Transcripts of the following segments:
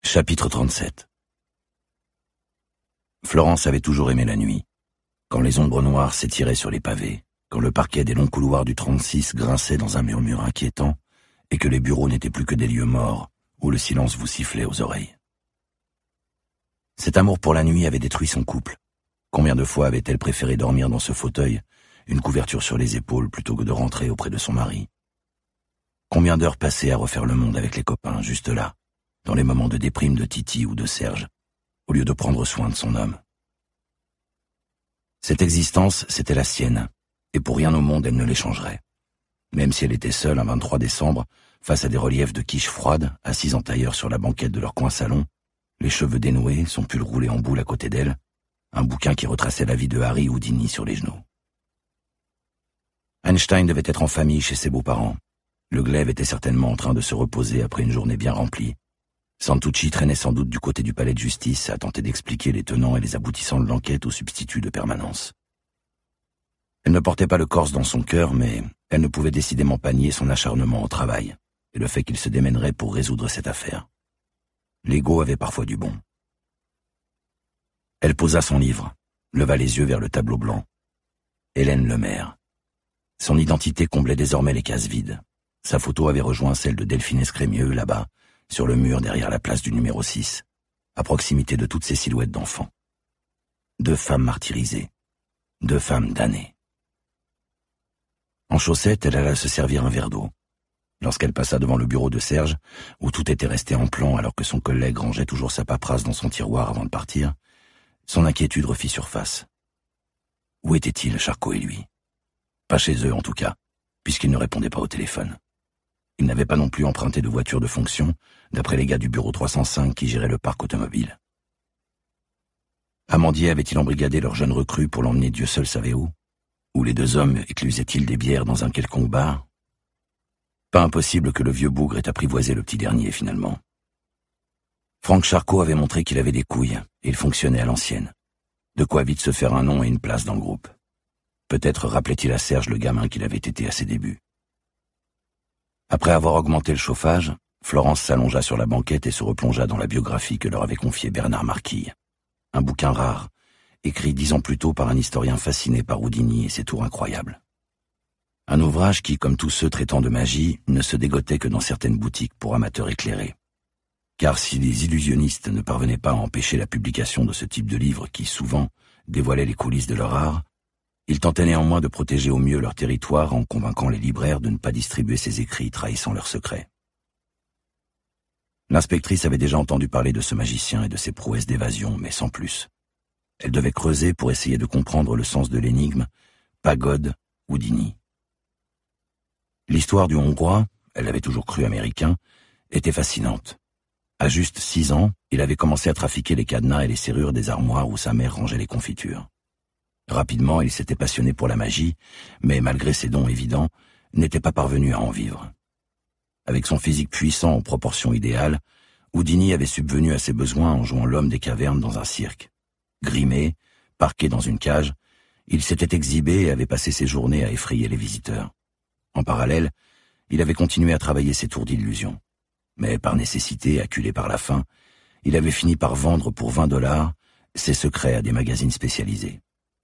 Chapitre 37. Florence avait toujours aimé la nuit. Quand les ombres noires s'étiraient sur les pavés, quand le parquet des longs couloirs du 36 grinçait dans un murmure inquiétant, et que les bureaux n'étaient plus que des lieux morts, où le silence vous sifflait aux oreilles. Cet amour pour la nuit avait détruit son couple. Combien de fois avait-elle préféré dormir dans ce fauteuil, une couverture sur les épaules, plutôt que de rentrer auprès de son mari? Combien d'heures passées à refaire le monde avec les copains, juste là, dans les moments de déprime de Titi ou de Serge, au lieu de prendre soin de son homme. Cette existence, c'était la sienne, et pour rien au monde elle ne l'échangerait. Même si elle était seule un 23 décembre, face à des reliefs de quiche froide, assise en tailleur sur la banquette de leur coin salon, les cheveux dénoués, son pull roulé en boule à côté d'elle, un bouquin qui retraçait la vie de Harry Houdini sur les genoux. Einstein devait être en famille chez ses beaux-parents. Le glaive était certainement en train de se reposer après une journée bien remplie. Santucci traînait sans doute du côté du palais de justice à tenter d'expliquer les tenants et les aboutissants de l'enquête au substitut de permanence. Elle ne portait pas le corse dans son cœur, mais elle ne pouvait décidément pas nier son acharnement au travail et le fait qu'il se démènerait pour résoudre cette affaire. L'ego avait parfois du bon. Elle posa son livre, leva les yeux vers le tableau blanc. Hélène Lemaire. Son identité comblait désormais les cases vides. Sa photo avait rejoint celle de Delphine Escrémieux, là-bas, sur le mur derrière la place du numéro 6, à proximité de toutes ces silhouettes d'enfants. 2 femmes martyrisées, 2 femmes damnées. En chaussettes, elle alla se servir un verre d'eau. Lorsqu'elle passa devant le bureau de Serge, où tout était resté en plan alors que son collègue rangeait toujours sa paperasse dans son tiroir avant de partir, son inquiétude refit surface. Où étaient-ils, Charcot et lui? Pas chez eux en tout cas, puisqu'ils ne répondaient pas au téléphone. Il n'avait pas non plus emprunté de voiture de fonction, d'après les gars du bureau 305 qui géraient le parc automobile. Amandier avait-il embrigadé leur jeune recrue pour l'emmener Dieu seul savait où? Ou les 2 hommes éclusaient-ils des bières dans un quelconque bar? Pas impossible que le vieux bougre ait apprivoisé le petit dernier, finalement. Franck Charcot avait montré qu'il avait des couilles, et il fonctionnait à l'ancienne. De quoi vite se faire un nom et une place dans le groupe. Peut-être rappelait-il à Serge le gamin qu'il avait été à ses débuts. Après avoir augmenté le chauffage, Florence s'allongea sur la banquette et se replongea dans la biographie que leur avait confiée Bernard Marquille. Un bouquin rare, écrit 10 ans plus tôt par un historien fasciné par Houdini et ses tours incroyables. Un ouvrage qui, comme tous ceux traitant de magie, ne se dégotait que dans certaines boutiques pour amateurs éclairés. Car si les illusionnistes ne parvenaient pas à empêcher la publication de ce type de livres qui, souvent, dévoilaient les coulisses de leur art, ils tentaient néanmoins de protéger au mieux leur territoire en convainquant les libraires de ne pas distribuer ces écrits trahissant leurs secrets. L'inspectrice avait déjà entendu parler de ce magicien et de ses prouesses d'évasion, mais sans plus. Elle devait creuser pour essayer de comprendre le sens de l'énigme Pagode Houdini. L'histoire du Hongrois, elle l'avait toujours cru américain, était fascinante. À juste 6 ans, il avait commencé à trafiquer les cadenas et les serrures des armoires où sa mère rangeait les confitures. Rapidement, il s'était passionné pour la magie, mais malgré ses dons évidents, n'était pas parvenu à en vivre. Avec son physique puissant en proportions idéales, Houdini avait subvenu à ses besoins en jouant l'homme des cavernes dans un cirque. Grimé, parqué dans une cage, il s'était exhibé et avait passé ses journées à effrayer les visiteurs. En parallèle, il avait continué à travailler ses tours d'illusion. Mais par nécessité, acculé par la faim, il avait fini par vendre pour $20 ses secrets à des magazines spécialisés.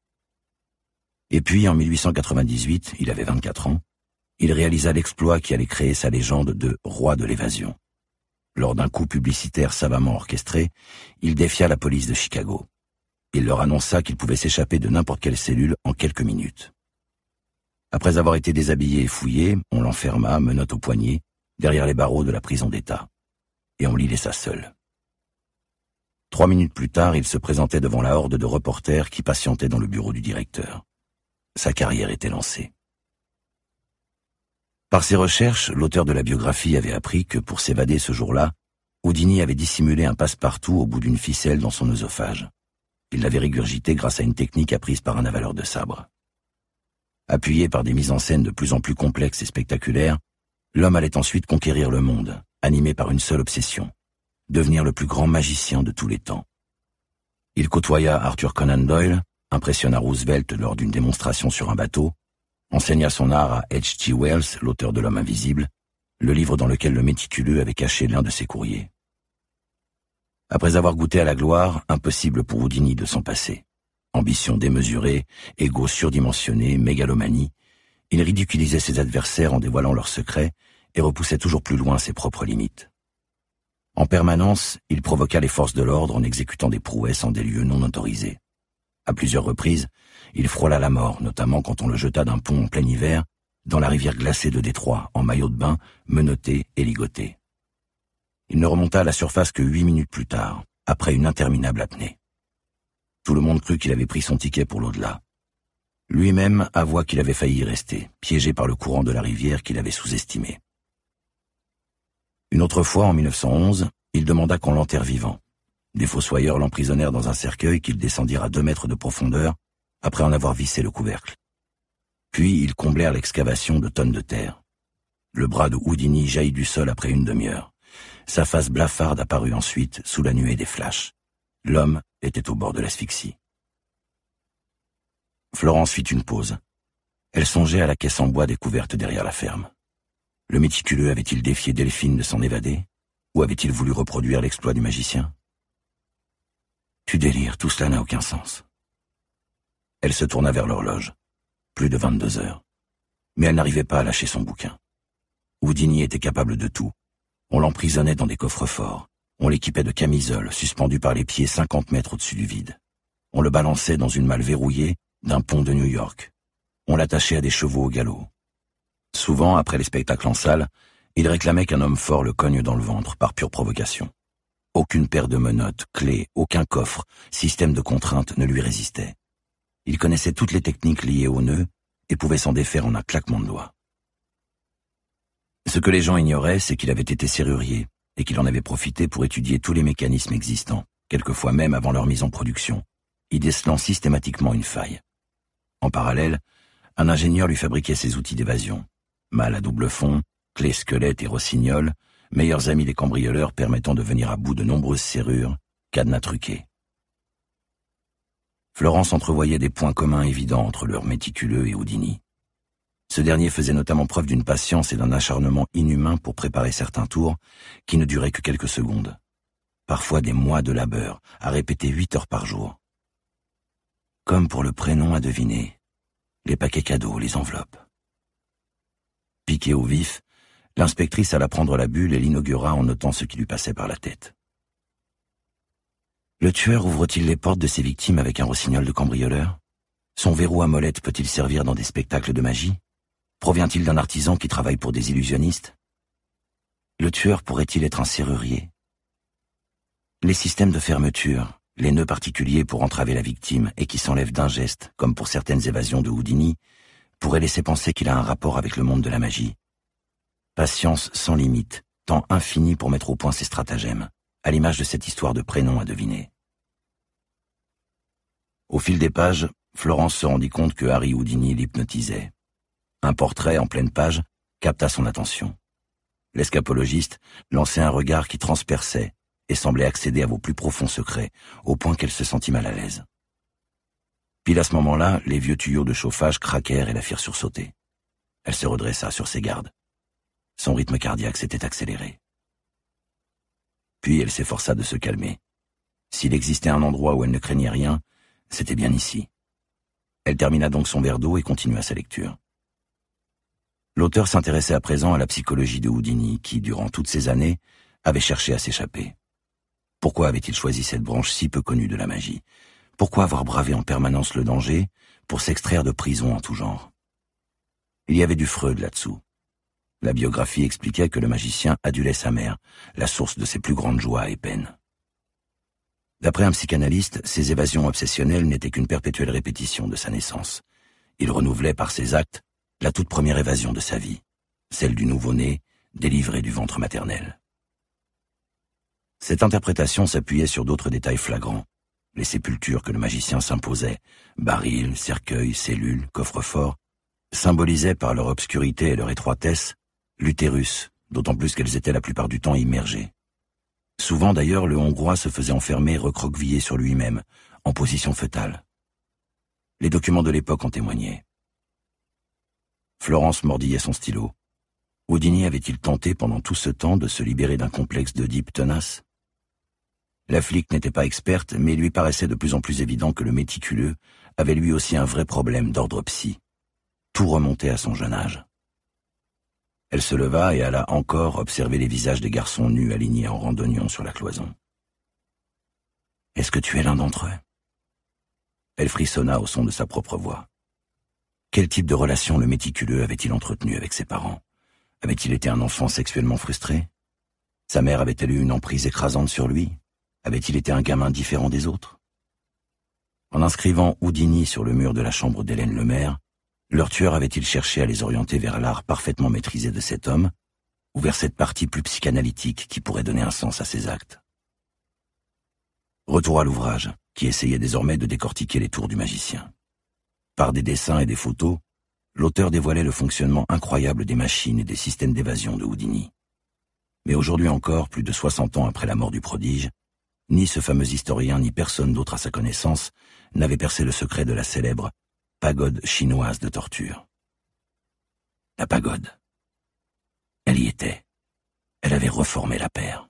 Et puis, en 1898, il avait 24 ans, il réalisa l'exploit qui allait créer sa légende de « roi de l'évasion ». Lors d'un coup publicitaire savamment orchestré, il défia la police de Chicago. Il leur annonça qu'il pouvait s'échapper de n'importe quelle cellule en quelques minutes. Après avoir été déshabillé et fouillé, on l'enferma, menottes au poignet, derrière les barreaux de la prison d'État. Et on l'y laissa seul. 3 minutes plus tard, il se présentait devant la horde de reporters qui patientaient dans le bureau du directeur. Sa carrière était lancée. Par ses recherches, l'auteur de la biographie avait appris que pour s'évader ce jour-là, Houdini avait dissimulé un passe-partout au bout d'une ficelle dans son œsophage. Il l'avait régurgité grâce à une technique apprise par un avaleur de sabre. Appuyé par des mises en scène de plus en plus complexes et spectaculaires, l'homme allait ensuite conquérir le monde, animé par une seule obsession, devenir le plus grand magicien de tous les temps. Il côtoya Arthur Conan Doyle, impressionna Roosevelt lors d'une démonstration sur un bateau, enseigna son art à H.G. Wells, l'auteur de L'Homme invisible, le livre dans lequel le méticuleux avait caché l'un de ses courriers. Après avoir goûté à la gloire, impossible pour Houdini de s'en passer. Ambition démesurée, ego surdimensionné, mégalomanie, il ridiculisait ses adversaires en dévoilant leurs secrets et repoussait toujours plus loin ses propres limites. En permanence, il provoqua les forces de l'ordre en exécutant des prouesses en des lieux non autorisés. À plusieurs reprises, il frôla la mort, notamment quand on le jeta d'un pont en plein hiver, dans la rivière glacée de Détroit, en maillot de bain, menotté et ligoté. Il ne remonta à la surface que 8 minutes plus tard, après une interminable apnée. Tout le monde crut qu'il avait pris son ticket pour l'au-delà. Lui-même avoua qu'il avait failli y rester, piégé par le courant de la rivière qu'il avait sous-estimé. Une autre fois, en 1911, il demanda qu'on l'enterre vivant. Des fossoyeurs l'emprisonnèrent dans un cercueil qu'ils descendirent à 2 mètres de profondeur, après en avoir vissé le couvercle. Puis ils comblèrent l'excavation de tonnes de terre. Le bras de Houdini jaillit du sol après une demi-heure. Sa face blafarde apparut ensuite sous la nuée des flashs. L'homme était au bord de l'asphyxie. Florence fit une pause. Elle songeait à la caisse en bois découverte derrière la ferme. Le méticuleux avait-il défié Delphine de s'en évader, ou avait-il voulu reproduire l'exploit du magicien? Tu délires, tout cela n'a aucun sens. Elle se tourna vers l'horloge. Plus de 22 heures. Mais elle n'arrivait pas à lâcher son bouquin. Houdini était capable de tout. On l'emprisonnait dans des coffres forts. On l'équipait de camisoles, suspendues par les pieds 50 mètres au-dessus du vide. On le balançait dans une malle verrouillée d'un pont de New York. On l'attachait à des chevaux au galop. Souvent, après les spectacles en salle, il réclamait qu'un homme fort le cogne dans le ventre par pure provocation. Aucune paire de menottes, clés, aucun coffre, système de contraintes ne lui résistait. Il connaissait toutes les techniques liées au nœud et pouvait s'en défaire en un claquement de doigts. Ce que les gens ignoraient, c'est qu'il avait été serrurier et qu'il en avait profité pour étudier tous les mécanismes existants, quelquefois même avant leur mise en production, y décelant systématiquement une faille. En parallèle, un ingénieur lui fabriquait ses outils d'évasion. Malle à double fond, clés squelettes et rossignols, meilleurs amis des cambrioleurs permettant de venir à bout de nombreuses serrures, cadenas truqués. Florence entrevoyait des points communs évidents entre leur méticuleux et Houdini. Ce dernier faisait notamment preuve d'une patience et d'un acharnement inhumain pour préparer certains tours qui ne duraient que quelques secondes. Parfois des mois de labeur, à répéter 8 heures par jour. Comme pour le prénom à deviner, les paquets cadeaux, les enveloppes. Piquée au vif, l'inspectrice alla prendre la bulle et l'inaugura en notant ce qui lui passait par la tête. Le tueur ouvre-t-il les portes de ses victimes avec un rossignol de cambrioleur? Son verrou à molette peut-il servir dans des spectacles de magie? Provient-il d'un artisan qui travaille pour des illusionnistes? Le tueur pourrait-il être un serrurier? Les systèmes de fermeture, les nœuds particuliers pour entraver la victime et qui s'enlèvent d'un geste, comme pour certaines évasions de Houdini, pourraient laisser penser qu'il a un rapport avec le monde de la magie. Patience sans limite, temps infini pour mettre au point ses stratagèmes, à l'image de cette histoire de prénom à deviner. Au fil des pages, Florence se rendit compte que Harry Houdini l'hypnotisait. Un portrait en pleine page capta son attention. L'escapologiste lançait un regard qui transperçait et semblait accéder à vos plus profonds secrets, au point qu'elle se sentit mal à l'aise. Pile à ce moment-là, les vieux tuyaux de chauffage craquèrent et la firent sursauter. Elle se redressa sur ses gardes. Son rythme cardiaque s'était accéléré. Puis elle s'efforça de se calmer. S'il existait un endroit où elle ne craignait rien, c'était bien ici. Elle termina donc son verre d'eau et continua sa lecture. L'auteur s'intéressait à présent à la psychologie de Houdini, qui, durant toutes ces années, avait cherché à s'échapper. Pourquoi avait-il choisi cette branche si peu connue de la magie? Pourquoi avoir bravé en permanence le danger pour s'extraire de prison en tout genre? Il y avait du Freud là-dessous. La biographie expliquait que le magicien adulait sa mère, la source de ses plus grandes joies et peines. D'après un psychanalyste, ses évasions obsessionnelles n'étaient qu'une perpétuelle répétition de sa naissance. Il renouvelait par ses actes la toute première évasion de sa vie, celle du nouveau-né, délivré du ventre maternel. Cette interprétation s'appuyait sur d'autres détails flagrants. Les sépultures que le magicien s'imposait, barils, cercueils, cellules, coffres-forts, symbolisaient par leur obscurité et leur étroitesse l'utérus, d'autant plus qu'elles étaient la plupart du temps immergées. Souvent d'ailleurs, le Hongrois se faisait enfermer recroquevillé sur lui-même, en position fœtale. Les documents de l'époque en témoignaient. Florence mordillait son stylo. Houdini avait-il tenté pendant tout ce temps de se libérer d'un complexe d'Oedipe tenace? La flic n'était pas experte, mais il lui paraissait de plus en plus évident que le méticuleux avait lui aussi un vrai problème d'ordre psy. Tout remontait à son jeune âge. Elle se leva et alla encore observer les visages des garçons nus alignés en randonnion sur la cloison. « Est-ce que tu es l'un d'entre eux ?» Elle frissonna au son de sa propre voix. Quel type de relation le méticuleux avait-il entretenu avec ses parents? Avait-il été un enfant sexuellement frustré? Sa mère avait-elle eu une emprise écrasante sur lui? Avait-il été un gamin différent des autres? En inscrivant Houdini sur le mur de la chambre d'Hélène Lemaire, leur tueur avait-il cherché à les orienter vers l'art parfaitement maîtrisé de cet homme, ou vers cette partie plus psychanalytique qui pourrait donner un sens à ses actes? Retour à l'ouvrage, qui essayait désormais de décortiquer les tours du magicien. Par des dessins et des photos, l'auteur dévoilait le fonctionnement incroyable des machines et des systèmes d'évasion de Houdini. Mais aujourd'hui encore, plus de 60 ans après la mort du prodige, ni ce fameux historien ni personne d'autre à sa connaissance n'avait percé le secret de la célèbre pagode chinoise de torture. La pagode. Elle y était. Elle avait reformé la paire.